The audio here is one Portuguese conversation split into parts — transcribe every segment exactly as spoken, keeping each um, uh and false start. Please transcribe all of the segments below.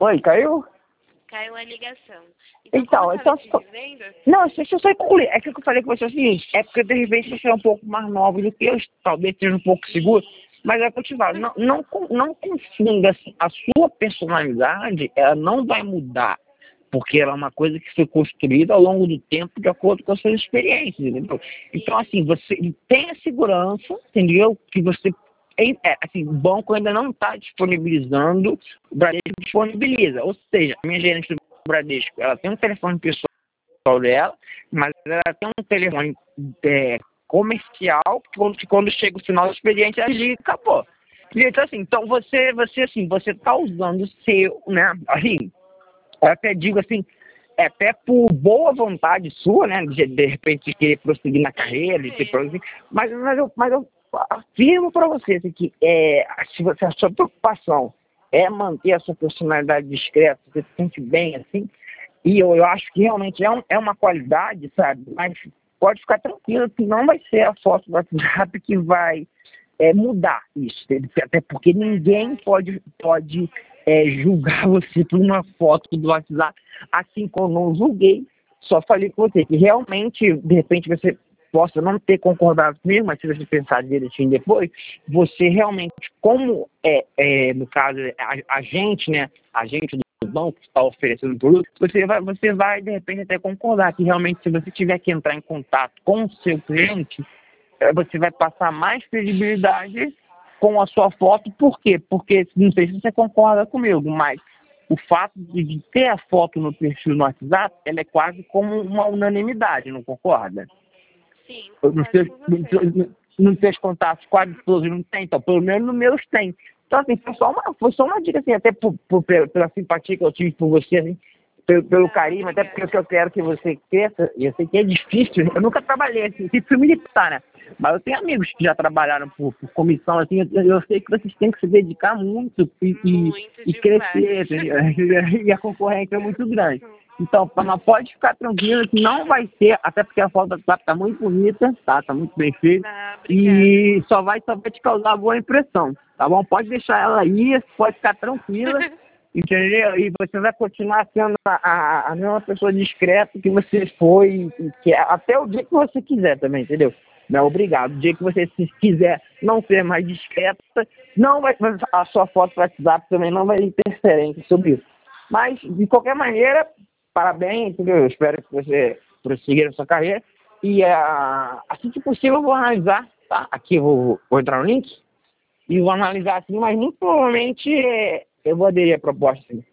Oi, caiu? Caiu a ligação. Então, Então, como eu então... tava te dizendo... Não, deixa eu só concluir. É que eu falei com você é o seguinte, é porque de repente você é um pouco mais nova do que eu, talvez seja um pouco seguro, mas é que eu te falo, não, não, não confunda assim, a sua personalidade, ela não vai mudar, porque ela é uma coisa que foi construída ao longo do tempo de acordo com as suas experiências, entendeu? Então, assim, você tenha segurança, entendeu? Que você... É, assim, o banco ainda não está disponibilizando, o Bradesco disponibiliza. Ou seja, a minha gerente do Bradesco, ela tem um telefone pessoal dela, mas ela tem um telefone é, comercial, que quando, que quando chega o final do expediente, ela liga e acabou. Então, assim, então você, você, assim, você está usando o seu, né, assim, eu até digo assim, é até por boa vontade sua, né, de, de repente de querer prosseguir na carreira, de ter prosseguir, mas, mas, eu, mas eu afirmo para você assim, que é, se, você, a sua preocupação é manter a sua personalidade discreta, você se sente bem assim, e eu, eu acho que realmente é, um, é uma qualidade, sabe, mas pode ficar tranquilo que não vai ser a foto do WhatsApp que vai é, mudar isso, até porque ninguém pode, pode é, julgar você por uma foto do WhatsApp, assim como eu não julguei, só falei com você que realmente, de repente, você possa não ter concordado comigo, mas se você pensar direitinho depois, você realmente, como é, é no caso, a, a gente, né, a gente do banco que está oferecendo o produto, você vai, você vai, de repente, até concordar que realmente, se você tiver que entrar em contato com o seu cliente, você vai passar mais credibilidade com a sua foto. Por quê? Porque, não sei se você concorda comigo, mas o fato de ter a foto no perfil no WhatsApp, ela é quase como uma unanimidade, não concorda? Sim, Nos concordo teus, com você. nos teus contatos quase todos não tem, então pelo menos nos meus tem. Então, assim, foi só uma, foi só uma dica, assim, até por, por, pela simpatia que eu tive por você, assim, pelo, pelo Não, carinho, até obrigada. porque eu quero que você cresça, e eu sei que é difícil, eu nunca trabalhei assim, sempre fui militar, né? Mas eu tenho amigos que já trabalharam por, por comissão, assim, eu, eu sei que vocês têm que se dedicar muito e, e, Muito e demais. crescer, entendeu? E a concorrência é muito grande. Então, mas pode ficar tranquilo que não vai ser, até porque a foto do WhatsApp tá muito bonita, tá? Tá muito bem feita. Ah, obrigada. E só vai, só vai te causar boa impressão, tá bom? Pode deixar ela aí, pode ficar tranquila, entendeu? E você vai continuar sendo a, a, a mesma pessoa discreta que você foi, que é, até o dia que você quiser também, entendeu? Não, obrigado. O dia que você se quiser não ser mais discreta, não vai, a sua foto do WhatsApp também não vai ter interferência sobre isso. Mas, de qualquer maneira, parabéns, entendeu? Eu espero que você prossiga na sua carreira. E uh, assim que possível eu vou analisar, tá? Aqui eu vou, vou entrar no link e vou analisar assim, mas muito provavelmente é, eu vou aderir à proposta. Assim.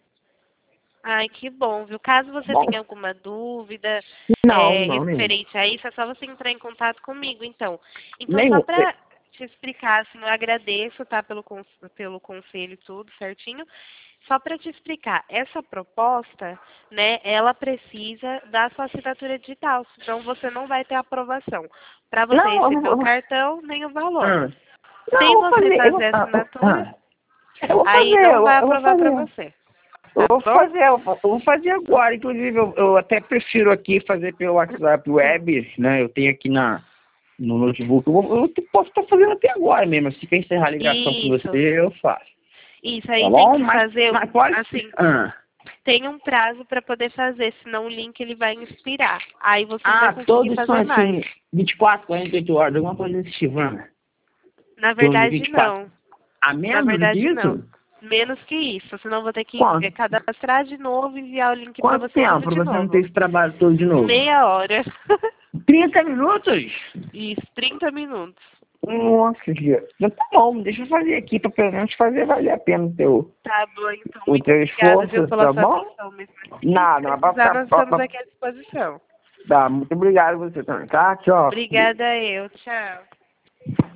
Ai, que bom, viu? Caso você Bom, tenha alguma dúvida não, é, não, nenhum. referente a isso, é só você entrar em contato comigo, então. Então, só Nenhum. para te explicar, assim, eu agradeço, tá, pelo, con- pelo conselho e tudo certinho. Só para te explicar, essa proposta, né, ela precisa da sua assinatura digital, senão você não vai ter aprovação. Para você Não, eu receber o vou. cartão, nem o valor. Ah, não, eu Sem vou você fazer. Eu vou, fazer a ah, eu, assinatura, ah, eu vou aí fazer, não eu, vai eu vou aprovar para fazer. você, Eu tá vou bom? fazer, eu vou eu vou fazer agora. Inclusive, eu, eu até prefiro aqui fazer pelo WhatsApp web, né? Eu tenho aqui na, no notebook. Eu, vou- eu posso estar fazendo até agora mesmo. Se quer encerrar a ligação com você, Isso. eu faço. Isso Tá aí tem bom? que Mas, fazer, mas pode. assim, Ah, tem um prazo para poder fazer, senão o link ele vai expirar. Aí você não vai ah, conseguir todos são fazer mais. assim, vinte e quatro, quarenta e oito horas, alguma coisa desse tipo, né? Na Torno de verdade, vinte e quatro. não. A Na menos verdade, não. disso? Menos que isso. Senão eu vou ter que eh, Quanto? cadastrar de novo e enviar o link para Quanto você tempo tudo pra de você não ter novo. esse trabalho todo de novo? Meia hora. Trinta minutos? Isso, trinta minutos. Nossa, dia. Então tá bom, deixa eu fazer aqui pra pelo menos fazer valer a pena o teu, Tá bom, então. o Muito teu obrigada, viu, esforço, pela tá sua bom? atenção. Mesmo assim, se Nada, mas pra precisar, ficar. nós Pra, estamos pra, aqui à disposição. tá, muito obrigado a você também, tá? Tchau. Obrigada eu. Tchau.